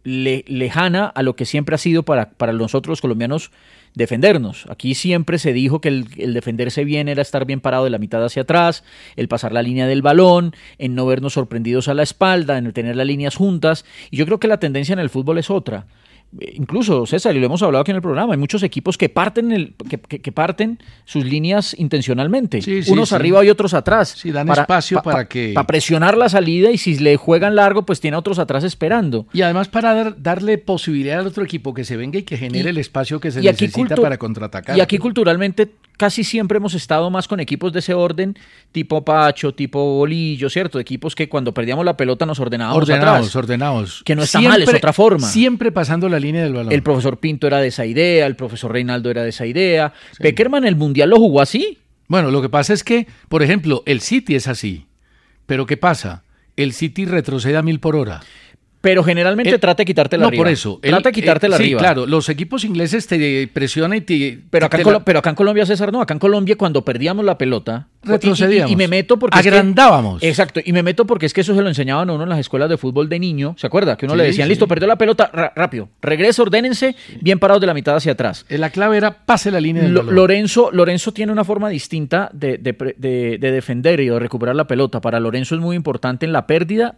lejana a lo que siempre ha sido para nosotros los colombianos defendernos. Aquí siempre se dijo que el defenderse bien era estar bien parado de la mitad hacia atrás, el pasar la línea del balón, en no vernos sorprendidos a la espalda, en tener las líneas juntas. Y yo creo que la tendencia en el fútbol es otra. Incluso, César, y lo hemos hablado aquí en el programa, hay muchos equipos que parten que parten sus líneas intencionalmente, unos arriba y otros atrás. Sí, dan espacio para presionar la salida, y si le juegan largo, pues tiene a otros atrás esperando. Y además para darle posibilidad al otro equipo que se venga y que genere el espacio que se necesita para contraatacar. Y aquí culturalmente casi siempre hemos estado más con equipos de ese orden, tipo Pacho, tipo Bolillo, ¿cierto? Equipos que cuando perdíamos la pelota nos ordenábamos atrás. Ordenados. Que no está mal, es otra forma. Siempre pasando la línea del balón. El profesor Pinto era de esa idea, el profesor Reinaldo era de esa idea. Sí. Peckerman el Mundial lo jugó así. Bueno, lo que pasa es que, por ejemplo, el City es así. Pero ¿qué pasa? El City retrocede a 1000 por hora. Pero generalmente trata de quitártela arriba. No, por eso. Trata de quitártela arriba. Sí, claro. Los equipos ingleses te presionan y te... Pero acá en Colombia, César, no. Acá en Colombia, cuando perdíamos la pelota... Retrocedíamos. Y me meto porque... Agrandábamos. Exacto. Y me meto porque es que eso se lo enseñaban a uno en las escuelas de fútbol de niño. ¿Se acuerda? Que uno le decían, listo, perdió la pelota, rápido. Regresa, ordénense, bien parados de la mitad hacia atrás. La clave era pase la línea del balón. Lorenzo tiene una forma distinta de defender y de recuperar la pelota. Para Lorenzo es muy importante en la pérdida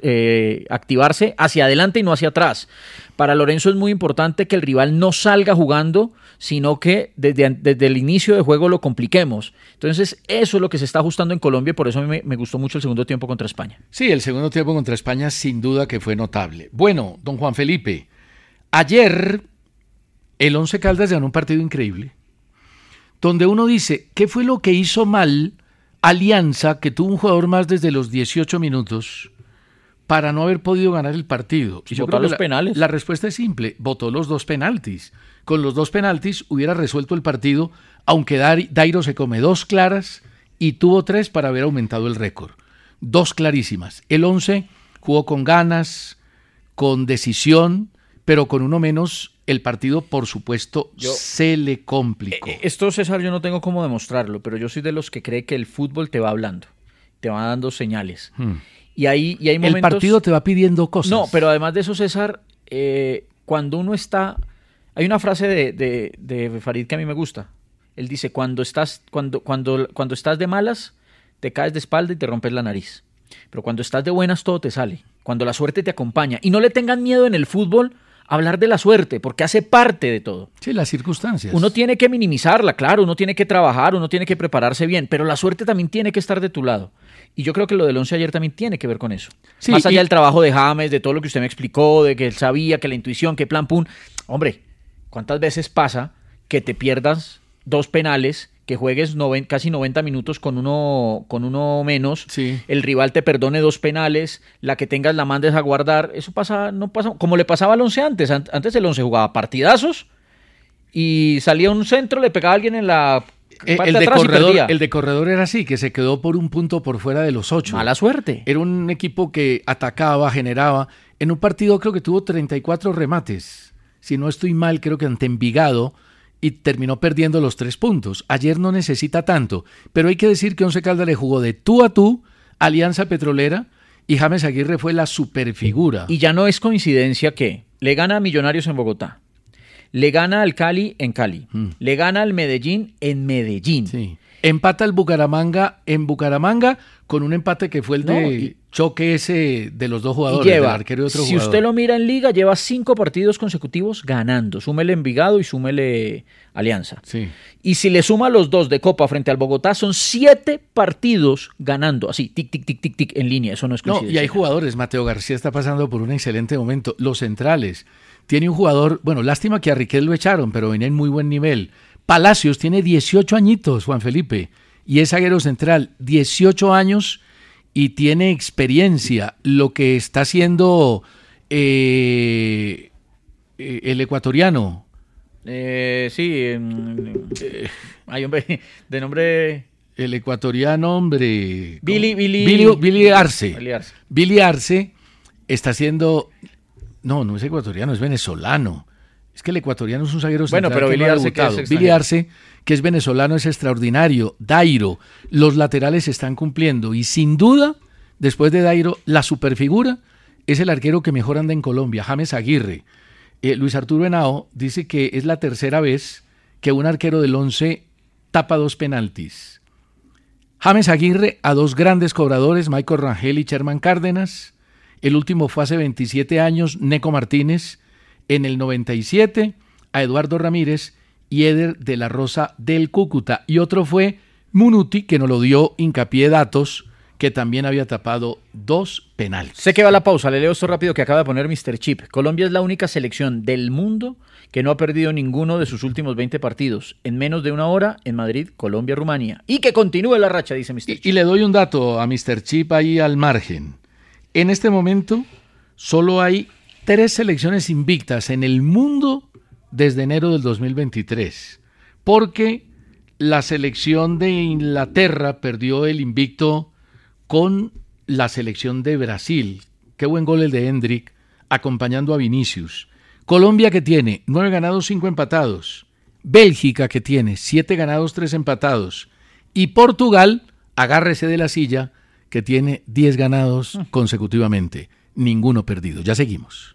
activarse hacia adelante y no hacia atrás. Para Lorenzo es muy importante que el rival no salga jugando, sino que desde el inicio de juego lo compliquemos. Entonces eso es lo que se está ajustando en Colombia, y por eso a mí me gustó mucho el segundo tiempo contra España. Sí, el segundo tiempo contra España sin duda que fue notable. Bueno, don Juan Felipe, ayer el Once Caldas ganó un partido increíble, donde uno dice, ¿qué fue lo que hizo mal Alianza, que tuvo un jugador más desde los 18 minutos, para no haber podido ganar el partido? Y yo creo que los penales. La respuesta es simple, votó los 2 penaltis. Con los 2 penaltis hubiera resuelto el partido, aunque Dairo se come 2 claras y tuvo 3 para haber aumentado el récord. 2 clarísimas. El Once jugó con ganas, con decisión, pero con uno menos, el partido, por supuesto, se le complicó. Esto, César, yo no tengo cómo demostrarlo, pero yo soy de los que cree que el fútbol te va hablando, te va dando señales. Y hay momentos... El partido te va pidiendo cosas. No, pero además de eso, César, cuando uno está... Hay una frase de Farid que a mí me gusta. Él dice, cuando estás de malas, te caes de espalda y te rompes la nariz. Pero cuando estás de buenas, todo te sale. Cuando la suerte te acompaña. Y no le tengan miedo en el fútbol a hablar de la suerte, porque hace parte de todo. Sí, las circunstancias. Uno tiene que minimizarla, claro, uno tiene que trabajar, uno tiene que prepararse bien, pero la suerte también tiene que estar de tu lado. Y yo creo que lo del 11 ayer también tiene que ver con eso. Sí, más allá del trabajo de James, de todo lo que usted me explicó, de que él sabía, que la intuición, que plan, pum. Hombre, ¿cuántas veces pasa que te pierdas 2 penales, que juegues casi 90 minutos con uno menos, sí, el rival te perdone 2 penales, la que tengas la mandes a guardar? Eso no pasa, como le pasaba al 11 antes. Antes el 11 jugaba partidazos y salía un centro, le pegaba a alguien en la parte de atrás y perdía. El de corredor era así, que se quedó por un punto por fuera de los 8. Mala suerte. Era un equipo que atacaba, generaba. En un partido creo que tuvo 34 remates. Si no estoy mal, creo que ante Envigado, y terminó perdiendo los 3 puntos. Ayer no necesita tanto, pero hay que decir que Once Caldas le jugó de tú a tú, Alianza Petrolera, y James Aguirre fue la superfigura. Y ya no es coincidencia que le gana a Millonarios en Bogotá, le gana al Cali en Cali, le gana al Medellín en Medellín. Sí. Empata el Bucaramanga en Bucaramanga con un empate que fue el de choque ese de los 2 jugadores, del arquero y otro si jugador. Usted lo mira en Liga, lleva 5 partidos consecutivos ganando. Súmele Envigado y súmele Alianza. Sí. Y si le suma los 2 de Copa frente al Bogotá, son 7 partidos ganando. Así, tic, tic, tic, tic, tic, en línea. Eso no es coincidencia. No, y hay jugadores. Mateo García está pasando por un excelente momento. Los centrales. Tiene un jugador, bueno, lástima que a Riquel lo echaron, pero viene en muy buen nivel. Palacios tiene 18 añitos, Juan Felipe, y es zaguero central, 18 años y tiene experiencia. Lo que está haciendo el ecuatoriano. Hay hombre de nombre... El ecuatoriano, hombre... Billy Arce. Billy Arce está haciendo... No es ecuatoriano, es venezolano. Es que el ecuatoriano es un zaguero central. Bueno, pero Billy Arce, que es venezolano, es extraordinario. Dairo, los laterales están cumpliendo. Y sin duda, después de Dairo, la superfigura es el arquero que mejor anda en Colombia, James Aguirre. Luis Arturo Henao dice que es la 3ª vez que un arquero del 11 tapa 2 penaltis. James Aguirre a 2 grandes cobradores, Michael Rangel y Sherman Cárdenas. El último fue hace 27 años, Neco Martínez. En el 97, a Eduardo Ramírez y Eder de la Rosa del Cúcuta. Y otro fue Munuti, que nos lo dio hincapié datos, que también había tapado 2 penales. Sé que va la pausa, le leo esto rápido que acaba de poner Mr. Chip. Colombia es la única selección del mundo que no ha perdido ninguno de sus últimos 20 partidos. En menos de 1 hora, en Madrid, Colombia, Rumania. Y que continúe la racha, dice Mr. Chip. Y le doy un dato a Mr. Chip ahí al margen. En este momento, solo hay 3 selecciones invictas en el mundo desde enero del 2023, porque la selección de Inglaterra perdió el invicto con la selección de Brasil. Qué buen gol el de Hendrick, acompañando a Vinicius. Colombia, que tiene 9 ganados, 5 empatados. Bélgica, que tiene 7 ganados, 3 empatados. Y Portugal, agárrese de la silla, que tiene 10 ganados consecutivamente. Ninguno perdido. Ya seguimos.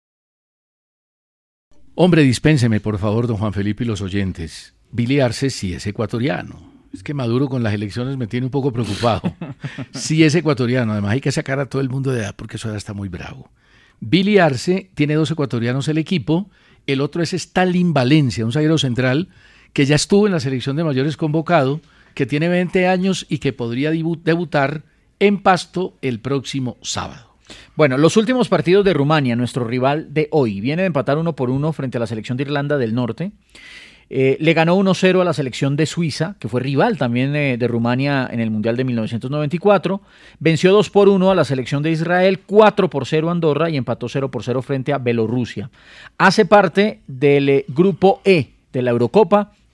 Hombre, dispénseme, por favor, don Juan Felipe y los oyentes. Billy Arce sí es ecuatoriano. Es que Maduro con las elecciones me tiene un poco preocupado. Sí es ecuatoriano. Además hay que sacar a todo el mundo de edad porque eso ahora está muy bravo. Billy Arce tiene 2 ecuatorianos el equipo. El otro es Stalin Valencia, un zaguero central que ya estuvo en la selección de mayores convocado, que tiene 20 años y que podría debutar en Pasto el próximo sábado. Bueno, los últimos partidos de Rumania, nuestro rival de hoy, viene de empatar 1-1 frente a la selección de Irlanda del Norte. Le ganó 1-0 a la selección de Suiza, que fue rival también de Rumania en el Mundial de 1994. Venció 2-1 a la selección de Israel, 4-0 a Andorra y empató 0-0 frente a Bielorrusia. Hace parte del grupo E de la Eurocopa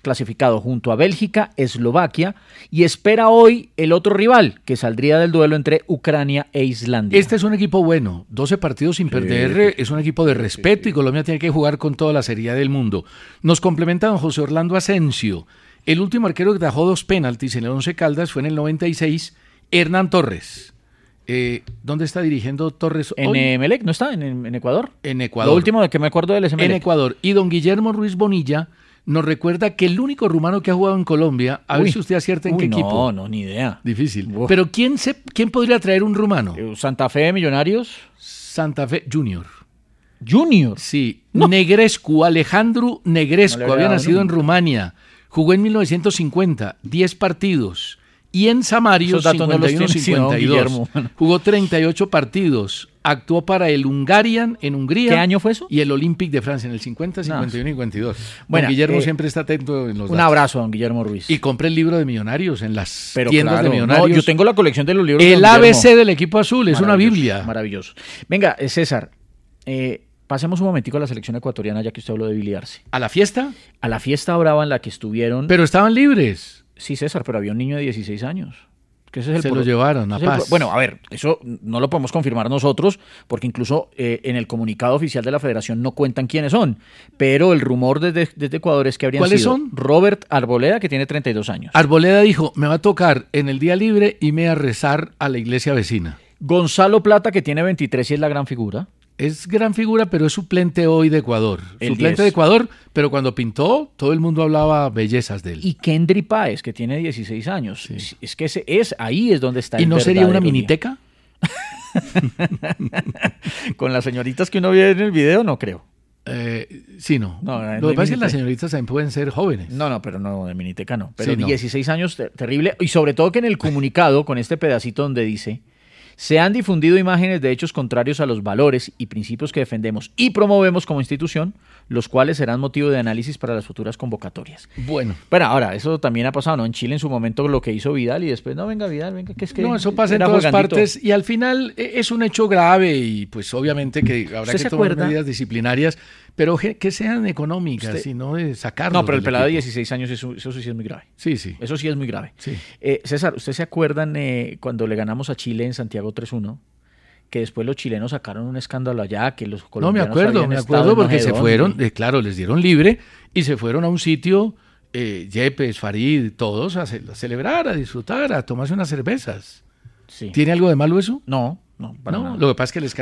clasificado junto a Bélgica, Eslovaquia, y espera hoy el otro rival, que saldría del duelo entre Ucrania e Islandia. Este es un equipo bueno, 12 partidos sin perder, es un equipo de respeto y Colombia tiene que jugar con toda la seriedad del mundo. Nos complementa don José Orlando Asensio. El último arquero que tajó 2 penaltis en el Once Caldas fue en el 96, Hernán Torres. ¿Dónde está dirigiendo Torres hoy? En Emelec, ¿no está? ¿En Ecuador? En Ecuador. Lo último de que me acuerdo del Emelec. En Ecuador. Y don Guillermo Ruiz Bonilla nos recuerda que el único rumano que ha jugado en Colombia, a ver si usted acierta en qué equipo. No, ni idea. Difícil. Pero ¿quién podría traer un rumano? Santa Fe, Millonarios. Santa Fe Junior. Junior. Sí. No. Negrescu, Alejandro Negrescu, había nacido en Rumania. Jugó en 1950, 10 partidos. Y en Samario, 51-52. Jugó 38 partidos. Actuó para el Hungarian en Hungría. ¿Qué año fue eso? Y el Olympique de Francia en el 50, 51 y 52. Bueno, Guillermo siempre está atento en los datos. Un abrazo a don Guillermo Ruiz. Y compre el libro de Millonarios en las tiendas de Millonarios. No, yo tengo la colección de los libros de ABC del equipo azul, es una Biblia. Maravilloso. Venga, César, pasemos un momentico a la selección ecuatoriana, ya que usted habló de Billy Arce. ¿A la fiesta? A la fiesta brava en la que estuvieron. Pero estaban libres. Sí, César, pero había un niño de 16 años. Que ese es Se lo llevaron a Paz. Bueno, a ver, eso no lo podemos confirmar nosotros, porque incluso en el comunicado oficial de la federación no cuentan quiénes son, pero el rumor desde Ecuador es que habrían ¿Cuáles sido son? Robert Arboleda, que tiene 32 años. Arboleda dijo, me va a tocar en el día libre irme a rezar a la iglesia vecina. Gonzalo Plata, que tiene 23 y es la gran figura. Es gran figura, pero es suplente hoy de Ecuador. Suplente 10. de Ecuador, pero cuando pintó, todo el mundo hablaba bellezas de él. Y Kendry Páez, que tiene 16 años. Sí. Es que ahí es donde está el ¿Y no sería una miniteca? Con las señoritas que uno ve en el video, no creo. Sí, no. Lo que pasa es que las señoritas también pueden ser jóvenes. No, pero no, de miniteca no. Pero sí, no. 16 años, terrible. Y sobre todo que en el comunicado, con este pedacito donde dice... Se han difundido imágenes de hechos contrarios a los valores y principios que defendemos y promovemos como institución, los cuales serán motivo de análisis para las futuras convocatorias. Bueno, ahora, eso también ha pasado, ¿no? En Chile en su momento lo que hizo Vidal y después, no, venga Vidal, que es que... No, eso pasa en todas partes y al final es un hecho grave y pues obviamente que habrá que tomar medidas disciplinarias, pero que sean económicas y no de sacarlos. No, pero el pelado de 16 años, eso sí es muy grave. Sí. Eso sí es muy grave. Sí. César, ¿usted se acuerdan cuando le ganamos a Chile en Santiago 3-1? Que después los chilenos sacaron un escándalo allá, que los colombianos me acuerdo porque se fueron, claro, les dieron libre y se fueron a un sitio, Yepes, Farid, todos a celebrar, a disfrutar, a tomarse unas cervezas. Sí. ¿Tiene algo de malo eso? No, para no, nada. Lo que pasa es que el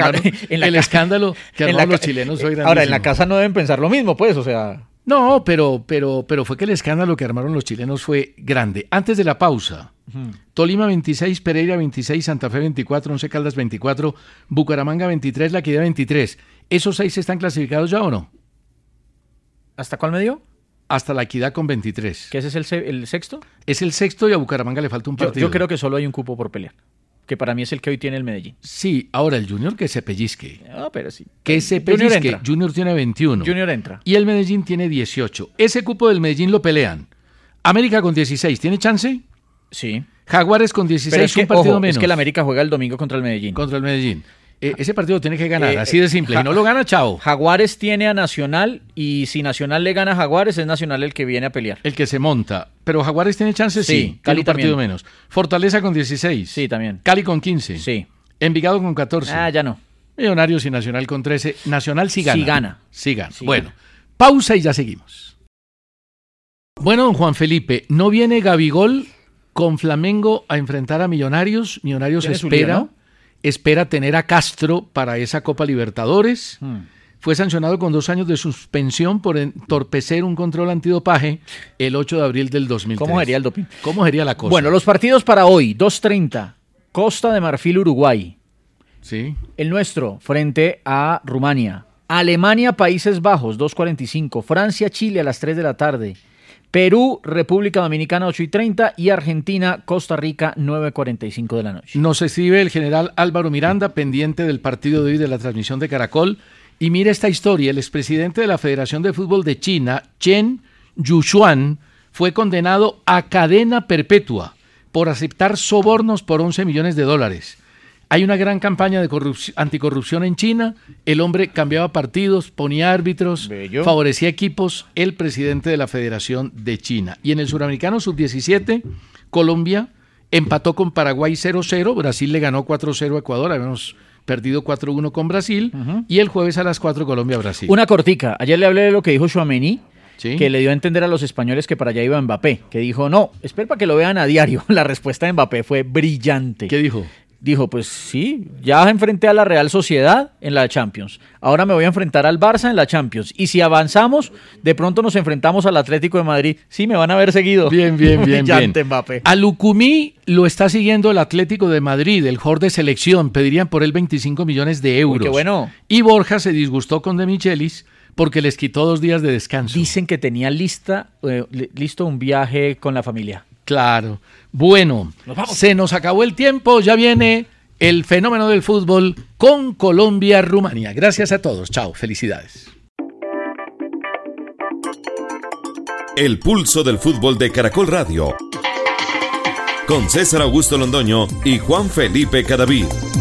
escándalo que armaron los chilenos fue grandísimo. Ahora, en la casa no deben pensar lo mismo, pues, o sea... No, pero fue que el escándalo que armaron los chilenos fue grande. Antes de la pausa, Tolima 26, Pereira 26, Santa Fe 24, Once Caldas 24, Bucaramanga 23, La Equidad 23. ¿Esos 6 están clasificados ya o no? ¿Hasta cuál medio? Hasta La Equidad con 23. ¿Que ese es el sexto? Es el sexto y a Bucaramanga le falta un partido. Yo creo que solo hay un cupo por pelear. Que para mí es el que hoy tiene el Medellín. Sí, ahora el Junior que se pellizque. No, pero sí. Que se pellizque. Junior tiene 21. Junior entra. Y el Medellín tiene 18. Ese cupo del Medellín lo pelean. América con 16, ¿tiene chance? Sí. Jaguares con 16, pero es que, un partido menos. Es que el América juega el domingo contra el Medellín. Contra el Medellín. Ese partido tiene que ganar, así de simple. Si no lo gana, chao. Jaguares tiene a Nacional y si Nacional le gana a Jaguares, es Nacional el que viene a pelear. El que se monta. Pero Jaguares tiene chances, sí. Cali un partido también. menos. Fortaleza con 16. Sí, también. Cali con 15. Sí. Envigado con 14. Ya no. Millonarios y Nacional con 13. Nacional sí gana. Sí gana. Sí bueno, gana. Pausa y ya seguimos. Bueno, don Juan Felipe, ¿no viene Gabigol con Flamengo a enfrentar a Millonarios? Millonarios espera tener a Castro para esa Copa Libertadores. Fue sancionado con 2 años de suspensión por entorpecer un control antidopaje el 8 de abril del 2003. ¿Cómo sería el doping? ¿Cómo sería la cosa? Bueno, los partidos para hoy, 2:30, Costa de Marfil, Uruguay. Sí. El nuestro, frente a Rumania. Alemania, Países Bajos, 2:45. Francia, Chile a las 3 de la tarde. Perú, República Dominicana, 8:30 y Argentina, Costa Rica, 9:45 de la noche. Nos escribe el general Álvaro Miranda, pendiente del partido de hoy de la transmisión de Caracol. Y mire esta historia, el expresidente de la Federación de Fútbol de China, Chen Yushuan, fue condenado a cadena perpetua por aceptar sobornos por $11 millones. Hay una gran campaña de anticorrupción en China. El hombre cambiaba partidos, ponía árbitros, Bello. favorecía equipos, el presidente de la Federación de China. Y en el Suramericano Sub-17, Colombia empató con Paraguay 0-0, Brasil le ganó 4-0 a Ecuador, habíamos perdido 4-1 con Brasil, y el jueves a las 4 Colombia-Brasil. Una cortica, ayer le hablé de lo que dijo Tchouaméni, ¿Sí? que le dio a entender a los españoles que para allá iba Mbappé, que dijo, no, espera para que lo vean a diario. La respuesta de Mbappé fue brillante. ¿Qué dijo? Dijo, pues sí, ya enfrenté a la Real Sociedad en la Champions, ahora me voy a enfrentar al Barça en la Champions, y si avanzamos, de pronto nos enfrentamos al Atlético de Madrid. Sí, me van a ver seguido. Bien. Brillante Mbappé. A Lucumí lo está siguiendo el Atlético de Madrid, el jugador de selección, pedirían por él 25 millones de euros. Uy, qué bueno. Y Borja se disgustó con De Michelis porque les quitó 2 días de descanso. Dicen que tenía listo un viaje con la familia. Claro. Bueno, se nos acabó el tiempo, ya viene el fenómeno del fútbol con Colombia-Rumania. Gracias a todos, chao, felicidades. El pulso del fútbol de Caracol Radio. Con César Augusto Londoño y Juan Felipe Cadavid.